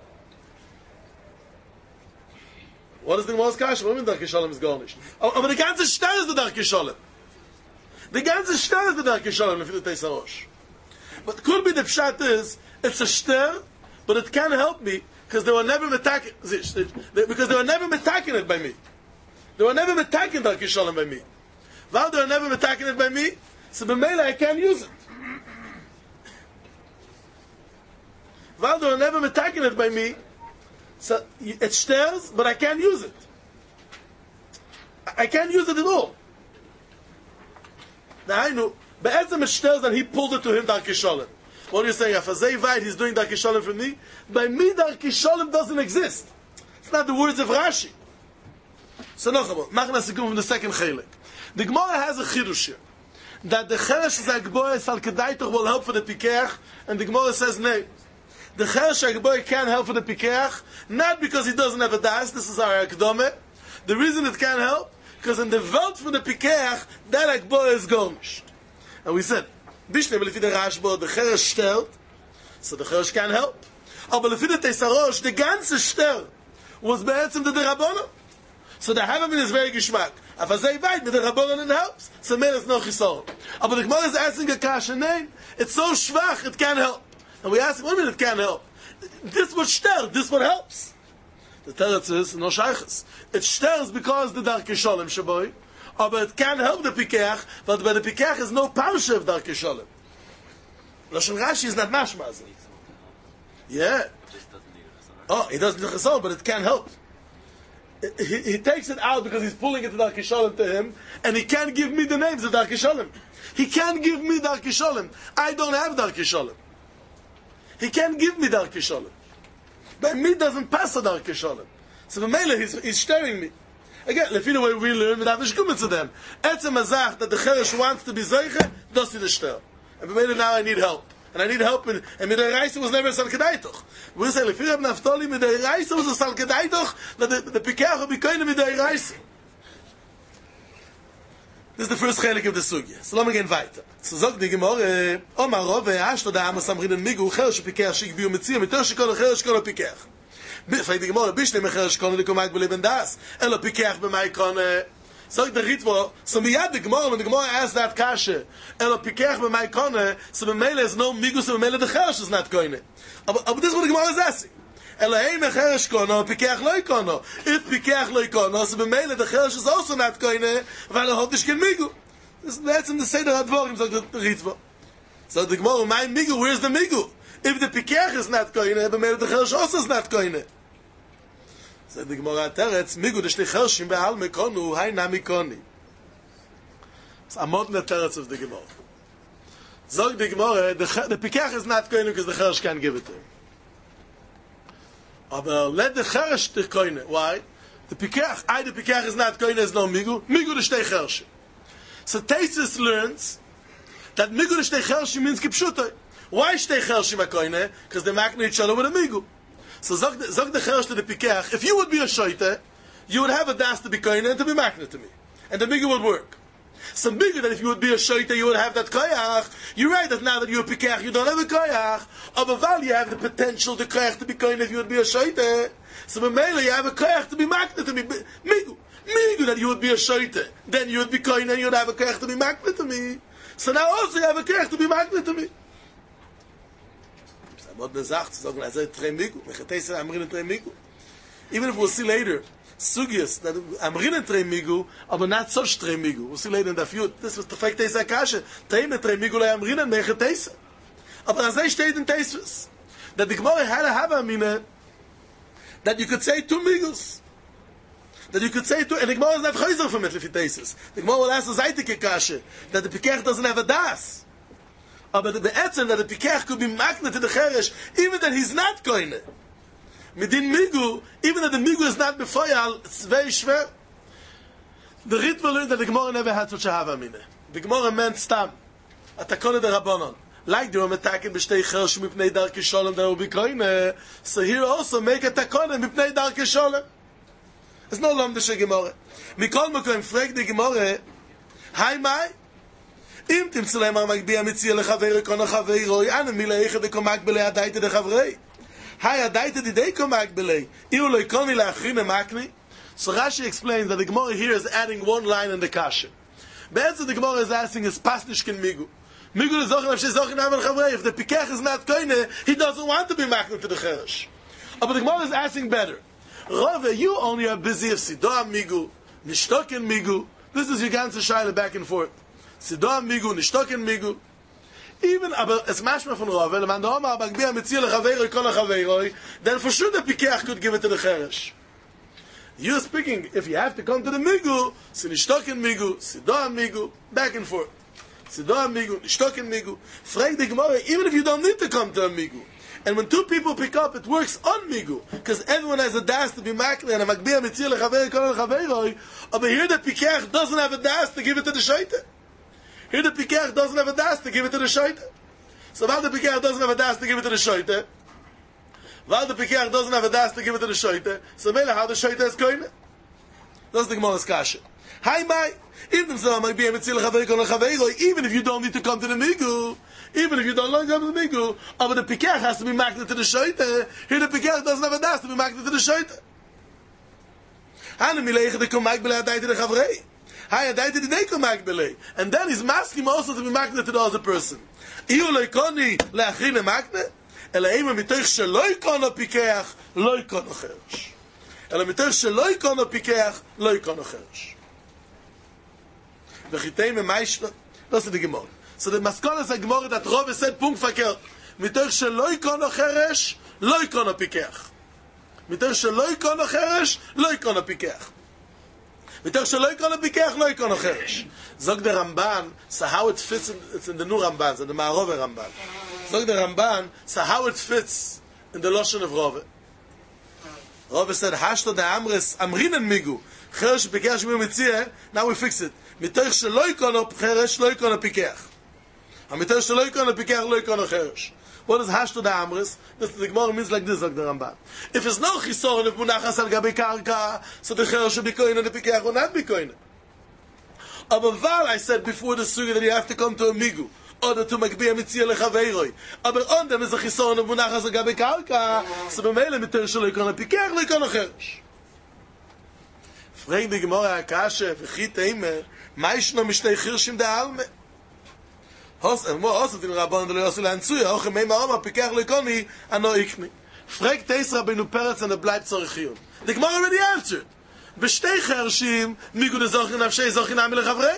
What is the Gemara's kasha? What do you mean Darkei Shalom is garnished? Aber die ganze Stelle ist der Darkei Shalom. Die ganze Stelle ist der Darkei Shalom, if you take Sarosh. But could be the pshat is, it's a shter, but it can't help me, because they were never metaking it by me. They were never metaking Darkei Shalom by me. While they were never metaking it by me, so b'meila I can't use it. While they were never metaking it by me, so it stirs, but I can't use it. I can't use it at all. Now I know, be'etzem it stirs and he pulled it to him Darkei Shalom. What are you saying? Afazei vayit, he's doing Darkei Shalom for me. By me, Darkei Shalom doesn't exist. It's not the words of Rashi. So noch einmal, machen das from the second chelik. The Gemara has a chidush here, that the cheresh zagboy sal kedaitoch will help for the pikeach, and the Gemara says no. The cheresh zagboy can't help for the pikeach, not because he doesn't have a das. This is our akdome. The reason it can't help, because in the vote for the pikeach, that akboy is garnished. And we said, Bishne, if the Rashba, the cheresh stelt, so the cheresh can't help. Aber if the Tesarosh, the ganze stel was be'etzem the Rabbanon. So the Havamim is very geschmack. If I say right, the Rabbanon helps, so man is no chisor. But the Gemara is asking a kasha name. It's so schwach, it can't help. And we ask, what do you mean it can't help? This what stel, this what helps. The teretz is no shaychus. It stels because the Darkei Shalom shaboy, but it can't help the pikeach. But by the pikeach is no parsha of Darkei Shalom. Lashon Rashi is not mashma. Yeah. Oh, he doesn't need a chesed, but it can't help. He takes it out because he's pulling it to Darkei Shalom to him, and he can't give me the names of Darkei Shalom. He can't give me Darkei Shalom. I don't have Darkei Shalom. He can't give me Darkei Shalom. By me doesn't pass a Darkei Shalom. So the Mele, he's staring me. Again, the way we learn, without the shkumen to them. Etzem azach that the cheresh wants to be zeiche, does he the shter. And the Mele, now I need help. And I need help, and Midei Raisa was never a Sal Kedaitoch. We say, Lefi Reb Naftali, Midei Raisa was a Sal Kedaitoch, that the Pikeach will be kind of Midei Raisa. This is the first chelik of the sugya. So let me get weiter. So sagt die Gemara, Omar Rov, Ashto da Amos Amrin and Migu, Cheresh Pikeach shikbiu Mitzir, Mitosh shikol Cheresh kol Pikeach. Fragt die Gemara, Bishne Cheresh kol Likomak b'leben das, Elo Pikeach b'mai kon... Sagt der Ritvo, so miyad the Gemara, when the Gemara asked that kasha, Elo Pikeach b'mai kon, so b'meile is no Migu, so b'meile the Cheresh is not koine. But this is what the Gemara is asking. Elohim Cheresh kono, Pikeach loy kono. If Pikeach loy kono, so b'meile the Cheresh is also not koine, weil hot nicht kein Migu. That's in the Seder HaDvorim, sagt the Ritva. So the Gemara, my Migu, where's the Migu? If the Pikeach is not koine, b'meile the Cheresh also is not koine. So the Gemara teretz, Migu d'shtei Chershim be'al mekonu, hai na mikoni. It's a modern teretz of the Gemara. Zog the Gemara, the Pikeach is not koine because the Chersh can't give it to him. Aber let the Cheresh te koine. Why? The Pikeach is not koine, is no Migu. Migu d'shtei Chershim. So Teisus learns that Migu d'shtei Chershim means kipshutai. Why shtei Chershim a koine? Because they makna each other with a Migu. So zog the Cheresh to the Pikeach, if you would be a shoite, you would have a das to be koine and to be makna to me. And the Migu would work. So bigger that if you would be a shoite, you would have that koyach. You're right that now that you're a Pikeach, you don't have a koyach. But while you have the potential, the koyach to be koine if you would be a shoite. So b'meila you have a koyach to be makna to me. Migu that you would be a shoite. Then you would be koine and you would have a koyach to be makna to me. So now also you have a koyach to be makna to me. Even if we'll see later, sugyas that amrin and trei migu, but not such trei migu. We'll see later in the few. This was the fake teisa kasha. Trei and trei migu le amrin and mechet teisa. But as I stated in Teisvus, that the Gemara had a havamina that you could say two migus. That you could say two, and the Gemara is not chayzer from it if it Teisvus. The Gemara will ask the zaytike kasha that the Pikeach doesn't have a das. But the etzem that the Pikeach could be magnet to the Cheresh, even that he's not koine. Midin Migu, even that the Migu is not befoyal, it's very schwer. The Ritva learned that the Gemara never had such a havamina. The Gemara meant stam. Atakone de Rabbanon. Like they were metaken b'shtei Cheresh mipnei Darkei Shalom, that will be koine. So here also make a takone mipnei Darkei Shalom. It's no lamdische Gemara. Mikol Mokom fragt the Gemara, Hai mai? אם תמצא להם המגביע מציע לחברי קונו חברוי, אנא מילה איך דקומק בלי הדייתא דחברי. היי הדייתא דקומק בלי, אילו לא יקוני להכרין המקני. So Rashi explains that the Gemara here is adding one line in the Kasha. Be'etzah the Gemara is asking is pasnishkin migu. Migu is zochen afshe zochen amal chavrei. If the pikech is not koine, he doesn't want to be makna to the cheresh. But the Gemara is asking better. Rove, you only are busy of sidoa migu, nishtoken migu. This is your ganze shaila back and forth. Sidoa migu, nishtoken migu. Even aber es mashma von Rove, le man da omar bagbiya mitzir lechaveiroi kol lechaveiroi, then for sure the pikech could give it to the cheresh. You're speaking, if you have to come to the migu, sinishtoken migu, sidoa migu, back and forth. Sidoa migu, nishtoken migu. Frag the Gemara, even if you don't need to come to a migu. And when two people pick up, it works on migu. Because everyone has a das to be makli, and a magbiya mitzir lechavei kol lechaveiroi. But here the pikech doesn't have a das to give it to the shaita. Here the pikech doesn't have a das to give it to the shaita. So while the pikech doesn't have a das to give it to the shaita, while the pikech doesn't have a das to give it to the shoyte, so mele how the shoyte is koine. That's the Gemara's kasha. Hi mai, even if you don't need to come to the migu, even if you don't want to come to the migu, but the pikech has to be makna to the shoyte. Here the pikech doesn't have a das to be makna to the shoyte. And then he's masking also to be makna to the other person. אלא אם מתוך שלא יקון הפיקח, לא יקון החרש. אלא מתוך שלא יקון הפיקח, לא יקון החרש. וחיתאים ממיישלה, לא עושה דגמור. So the masculine is Gemara that Rove said punkt verkehrt. מתוך שלא יקון החרש, לא יקון הפיקח. מתוך שלא יקון החרש, לא יקון הפיקח. מתוך שלא יקון הפיקח, לא יקון החרש. Zog der Ramban, so how it fits it's in the new Ramban, so the Ma'arove Ramban. Zog der Ramban, so how it fits in the Lashon of Rove. Rove said, Hashto de Amres, Amrinen Migu, Cheresh Pikeach Shemir Mitzir, now we fix it. Mitoch shelo yikon Cheresh, lo yikon Pikeach. Mitoch shelo yikon Pikeach, lo yikon Cheresh. What is Hashto de Amres? The Gemara means like this, Zog der Ramban. If it's no Chisoron, if Munachas al Gabi Karka, so the Cheresh should be koine and the Pikeach will not be koine. Aber weil I said before the sugi that you have to come to a migu, or to magbiya mitzia lechaveiroi. Aber on them is a chisoron of munachas agabe karka, so b'meile mitter shelo yikon apikech lo yikon acheresh. Frag the Gemara akashe v'chit eimer, ma yishno mishtei chirshim de alme. Hosat in Rabban de lo yosu le'antzuya, och emei ma'om apikech lo yikoni, ano ikni. Frag teis Rabbeinu Peretz and it bleibt zorichiyun. The Gemara already answered. בשתי חרשים מיגו דזוכין נפשי זוכין נעמי לחברי.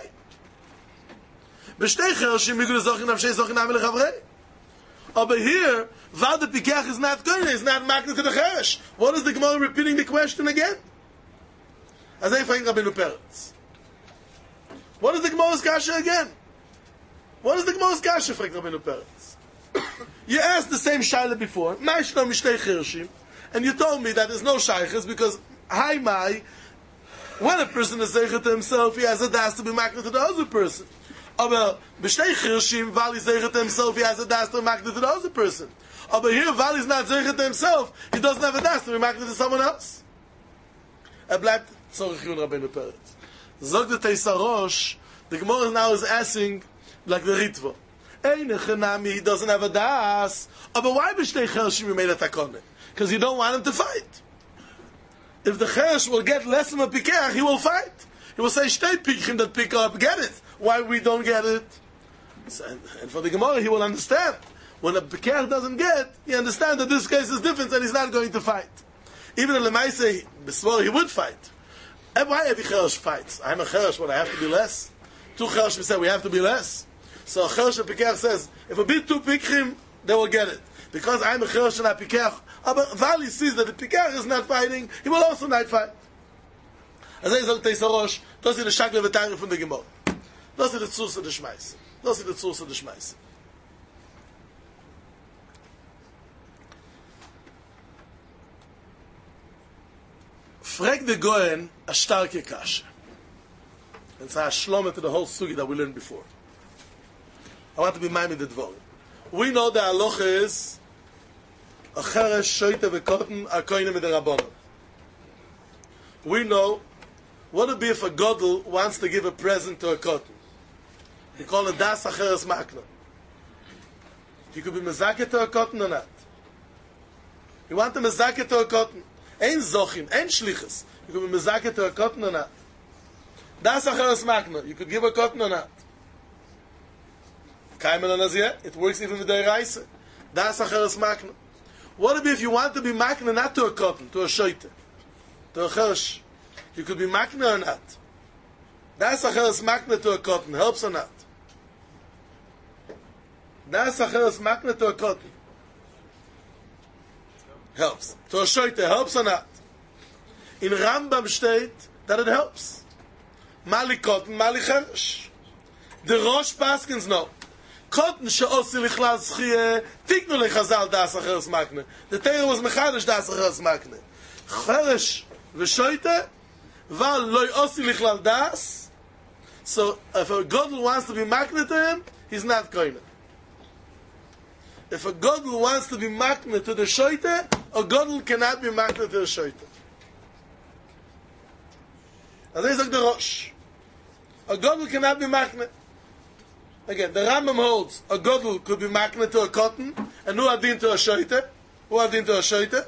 בשתי חרשים מיגו דזוכין נפשי זוכין נעמי לחברי. Over here, while the pikach is not going, is not magnet to the cheresh. What is the Gemara repeating the question again? As I find Rabbeinu Peretz. What is the Gemara's kasha again? What is the Gemara's kasha for Rabbeinu Peretz? You asked the same shaila before, Ma'ishno mishtei chirshim, and you told me that there's no shaykhs because Hi mai, when a person is zeicher to himself, he has a das to be makna to the other person. Aber b'shtei chirshim, while he's zeicher to himself, he has a das to be makna to the other person. Aber here, while he's not zeicher to himself, he doesn't have a das to be makna to someone else. Bleibt zorich yun Rabbeinu Peretz. Zog the Teisarosh, the Gemara now is asking, like the Ritva, Eine chenami, he doesn't have a das. Aber why b'shtei chirshim you made a takone? Because you don't want him to fight. If the cheresh will get less than a pikach, he will fight. He will say, "Shtei pikchim that pick up, get it. Why we don't get it?" And for the Gemara, he will understand. When a pikach doesn't get, he understands that this case is different, and he's not going to fight. Even if Lemaise b'svor, he would fight. And why every cheresh fights? I'm a cheresh, but I have to be less. Two cheresh, we say we have to be less. So a cheresh and pikach says, if a bit two pikchim, they will get it. Because I'm a cheresh and a pikach. But while he sees that the pikach is not fighting, he will also not fight. As I say, Teisarosh, das ist die Shakle Vetare von der Gemara. Das ist die Zuse des Schmeiß. Das ist die Zuse des Schmeiß. Frag the Goyen a starke Kasche. It's a shloma to the whole sugi that we learned before. I want to be minded the dvorim. We know the halacha is a cheresh shoyte v'kotten are koine with the rabbanon. We know what would be if a gadol wants to give a present to a kotten. We call it das acheres makna. You could be mezaket to a cotton or not. You want to mezaket to a cotton. Ein zochim, ein shlichus. You could be mezaket to a cotton or not. Das acheres makna. You could give a cotton or not. Kaimel anaziyah. It works even with the reise. Das acheres makna. What if you want to be makna not to a cotton, to a shoite, to a chersh? You could be makna or not. Das acheres makna to a cotton. Helps or not. Das acheres makna to a cotton. Helps. To a shoite, helps or not? In Rambam state that it helps. Mali cotton, mali chersh. The Rosh Paskins no. Cotton she'osi lichlal schie, tiknu lechazal das acheres makna. The Torah was mechadish das acheres makna. Chersh v'shoite, val loy osi lichlal das. So if a godel wants to be makna to him, he's not koine. If a godel wants to be makna to the shoite, a godel cannot be makna to the shoite. And this is like the Rosh. A godel cannot be makna. Again, the Rambam holds a godel could be makna to a cotton, and who adin to a shoite? Who adin to a shoite?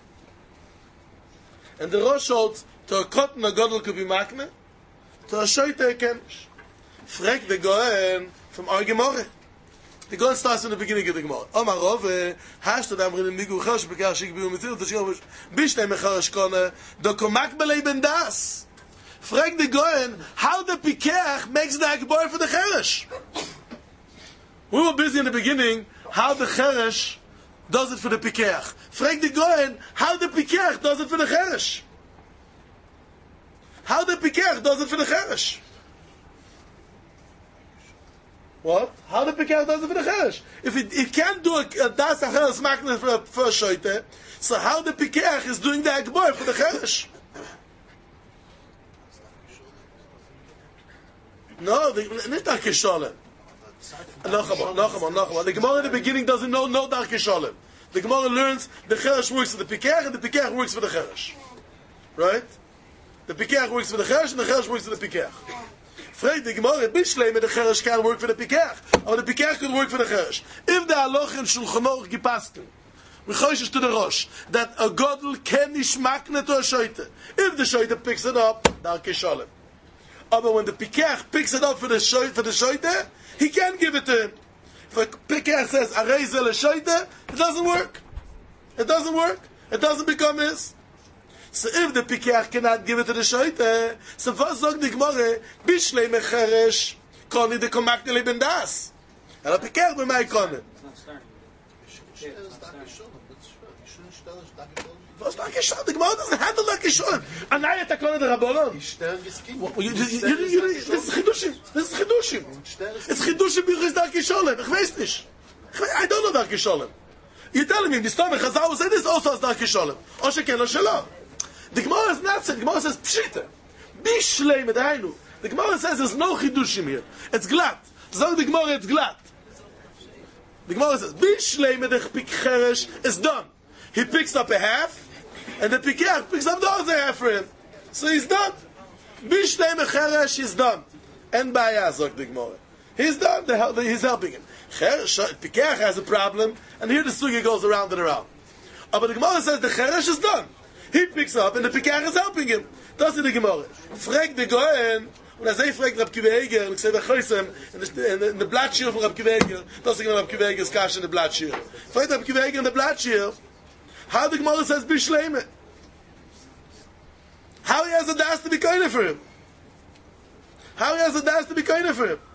And the Rosh holds to a cotton a godel could be makna, to a shoite a kenish. Frek the Goen from our Gemara. The Goen starts in the beginning of the Gemara. Omar Rove, hashtag amrin migu chosh bekar shikbiu mitzil tashkov bishnei mecharash kone dokomak belei ben das. Frek the Goen how the Pikeach makes the Akbar for the Cheresh. We were busy in the beginning how the Cheresh does it for the Pikeach. Frek the Goen how the Pikeach does it for the Cheresh. How the Pikeach does it for the Cheresh. What? How the Pikeach does it for the Cheresh? If it can't do a Das Acheres Makna for a Shoite, so how the Pikeach is doing the Akbar for the Cheresh? No, nicht Darkei Sholem. Nachamon. The Gemara in the beginning doesn't know no Darkei Sholem. The Gemara learns the Cheresh works for the Pikeach and the Pikeach works for the Cheresh. Right? The Pikeach works for the Cheresh and the Cheresh works for the Pikeach. Frag the Gemara, Bishleim, the Cheresh can work for the Pikeach, or the Pikeach could work for the Cheresh. If the Halacha in Shulchan Aruch gepasken, we choishes to the Rosh, that a Godel can nishmakne to a Shoite. If the Shoite picks it up, Darkei Sholem. But when the Pikeach picks it up for the Shoite, he can't give it to him. If a Pikeach says, Arei le Shoite, it doesn't work. It doesn't work. It doesn't become his. So if the Pikeach cannot give it to the Shoite, so was sagt die Gemara, Bishlei mecheresh, koni de komakne leben das. And a Pikeach be my koni. Was Darkei Sholem? The Gemara doesn't handle Darkei Sholem. Anai et koni de Rabbanon. This is Chidushim. It's Chidushim because Darkei Sholem. Ich weiß nicht. I don't know Darkei Sholem. You're telling me, the Stomach Chazal will say this also as Darkei Sholem. O sheken o shelo. The Gemara is not saying. The Gemara says pshita. Bishlei medainu. The Gemara says there's no chidushim here. It's glatt. So the Gemara it's glatt. The Gemara says bishlei medech pikcheresh is done. He picks up a half, and the pikeach picks up the other half for him. So he's done. Bishlei mecheresh is done. And baya zok the Gemara. He's done. He's helping him. Pikeach has a problem, and here the sugi goes around and around. But the Gemara says the cheresh is done. He picks up, and the Pikeach is helping him. Das ist die Gemara. Frag the Goen, und say fragt Rab Kiva Eger, und ich sage, in the blood shield from Rab Kiva Eger, das ist Rab Kiva Eger's kash in the blood shield. Fragt Rab Kiva Eger in the blood shield, how the Gemara says, Bishleime. How he has a das to be kind for him. How he has a das to be kind for him.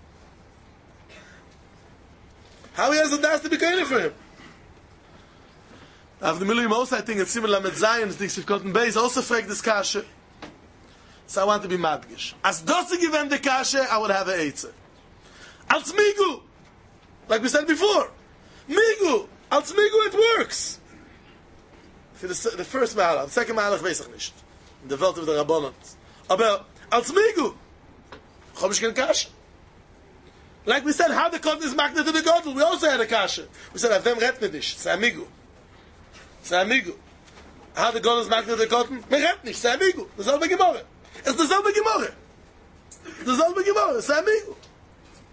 How he has a das to be kind for him. After the Milim also, I think it's similar with Zion, the Sivkotten Beis, also fragt this kasha. So I want to be madgish. As does give him the kasha, I would have a eitzah. Als migu, like we said before, migu, als migu it works. For the first malach, the second malach weiß ich nicht. In the Welt of the Rabbanon. Aber als migu, komm ich kein kasha. Like we said, how the cotton is magnet to the godel, we also had a kasha. We said, Avem redt me nicht, c'est amigu. C'est amigo. How the God is magnet to the cotton? Me redt nicht, c'est amigo. Das selbe Gemara. Es ist dasselbe Gemara. Das selbe Gemara, c'est amigo.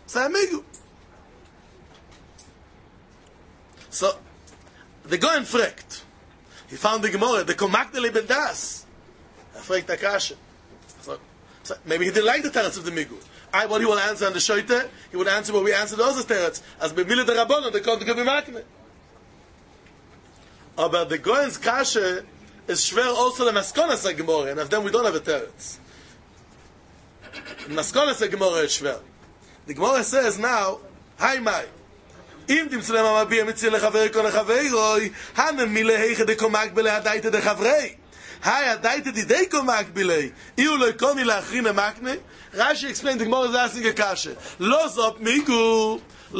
Say Migu. So, the Goyen fragt. He found the Gemara, the Komaktele ben Das. Fragt the Kasha. So maybe he didn't like the teretz of the Migu. What he will answer on the Shoite, he would answer what we answered those teretz. As Bemile de Rabbanon, they called the Gebi Makne. But the Goyen's Kasha is schwer also the Maskonas HaGemara, and of them we don't have a teretz. Maskonas HaGemara is schwer. The Gemara says now, Hai Mai, Im dim Tzulem HaMabia Mitzil LeChavei Kon HaChaveiroi, Hanem Mileheiche de Komakbele Hadaite de Chavrei. Hai Hadaite di de Komakbele, Iu Loi Koni La'achrine Makne. Rashi explained the Gemara is asking a kasha. Lo zop migu.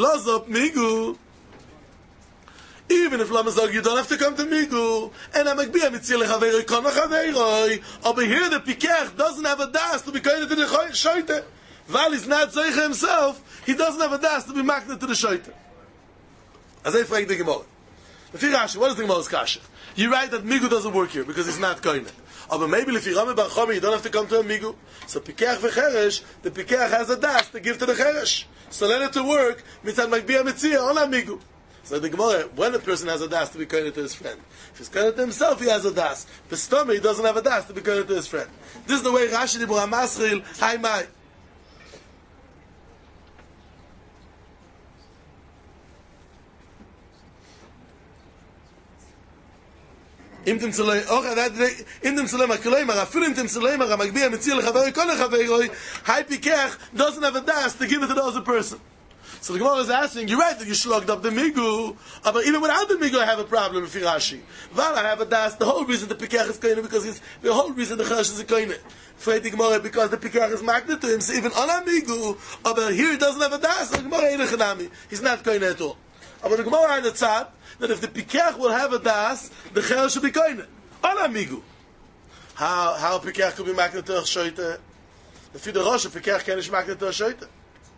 Even if Lamazog, you don't have to come to migu. And I'm Agbiya Mitzil LeChavei Kon HaChaveiroi. Over here the Pikech doesn't have a das to be kind to the Shoite. Val is not Zeicha himself, he doesn't have a das to be makne to the Shoite. As I frag the Gemara. If you Rashi, what is the Gemara's kasha? You write that Migu doesn't work here because it's not koine. But maybe if you Rami Bar Chomi, you don't have to come to a Migu. So Pikech v'Cheresh, the Pikech has a das to give to the Cheresh. So let it to work, mitzad Magbiya Mitzia, on a Migu. So the Gemara, when a person has a das to be koine to his friend, if he's koine to himself, he has a das. B'stome, he doesn't have a das to be koine to his friend. This is the way Rashi Dibur HaMasril, Hai Mai. Im dem Tzulei, in dem Tzulei Makleimar, afil in dem Tzulei Makleimar, Magbiya Mitzil LeChavei Kon HaChaveiroi, Hai Pikech doesn't have a das to give it to the other person. So the Gemara is asking, you're right that you shlogged up the Migu, but even without the Migu I have a problem with Rashi. Val, I have a das, the whole reason the Pikech is koine, because the whole reason the Cheresh is a koine. Freit the Gemara, because the Pikech is magnet to him, so even on a Migu, but here he doesn't have a das, so the Gemara ain't a Chanami, he's not koine at all. But the Gemara on the tzad, that if the Pikech will have a das, the Cheresh should be koine. On a Migu. How Pikech could be magnet to a Shoite? If the Rosh, a Pikech can is magnet to a Shoite.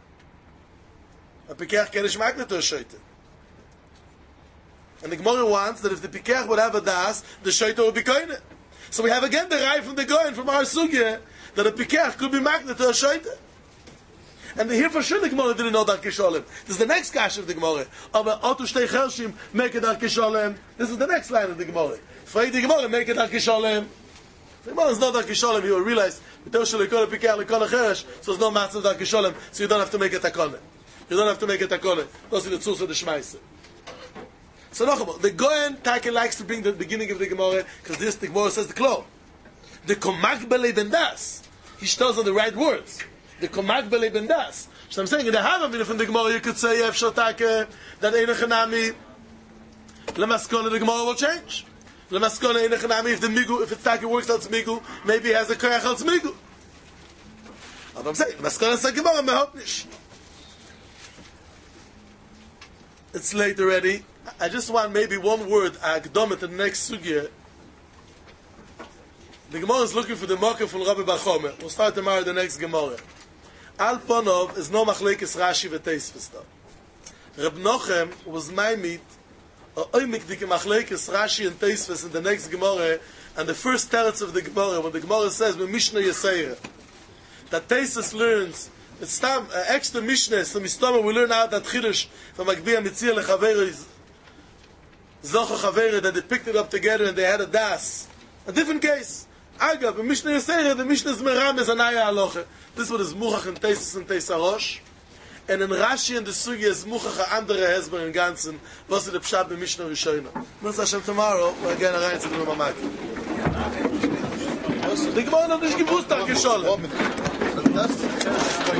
A Pikech can is magnet to a Shoite. And the Gemara wants that if the Pikech would have a das, the Shoite would be koine. So we have again the Rai from the Goyen, from our Sugya, that a Pikech could be magnet to a Shoite. And here for sure the Gemara didn't know Darkei Sholem. This is the next kash of the Gemara. Aber Otu Shtei Chershim make a Darkei Sholem. This is the next line of the Gemara. Freit the Gemara make a Darkei Sholem. The Gemara is not Darkei Sholem. You will realize so there's no matzah Darkei Sholem, so you don't have to make a takone. You don't have to make a takone. Those are the tools of the Shmaise. So the Goyen Taike likes to bring the beginning of the Gemara because the Gemara says the Klo. The Komakbele ben Das. He tells on the right words. The Komakbele ben Das. So I'm saying in the Havamina from the Gemara you could say Efshar Taike that Eina Chanami Lemaskona the Gemara will change. Lemaskona Eina Chanami if it's Taike works out Migu, maybe he has a Koyach out Migu. But I'm saying Lemaskona is a Gemara mehopnish. It's late already. I just want maybe one word, Akdom, to the next sugya. The Gemara is looking for the Mokkah from Rabbi Bar Chomer. We'll start tomorrow the next Gemara. Al Ponov is no Machlekes Rashi v'Teisves. Reb Nochem was Maimit, or Oymik Dike Machlekes Rashi and Teisves in the next Gemara, and the first teretz of the Gemara, when the Gemara says, Mishnah Yesayre, that Teisves learns, it's time, extra Mishnah, so Mistoma we learn out that Chidush from Magbiya Mitzia LeChavei Zocha Chavere, that they picked it up together and they had a das. A different case. Agav, in Mishnah Yesayre, the Mishnah is Meram is Anaya Aloche. This is what is Muchach and Teisus and Teisarosh. And in Rashi and the Sugi is Muchach andere Hezber in Ganzen, was it the Pshat in Mishnah Rishoyna. Mitzvah Hashem tomorrow, we're again around to the Mamaki. The Gemara not is gewusst, Darkei Sholem.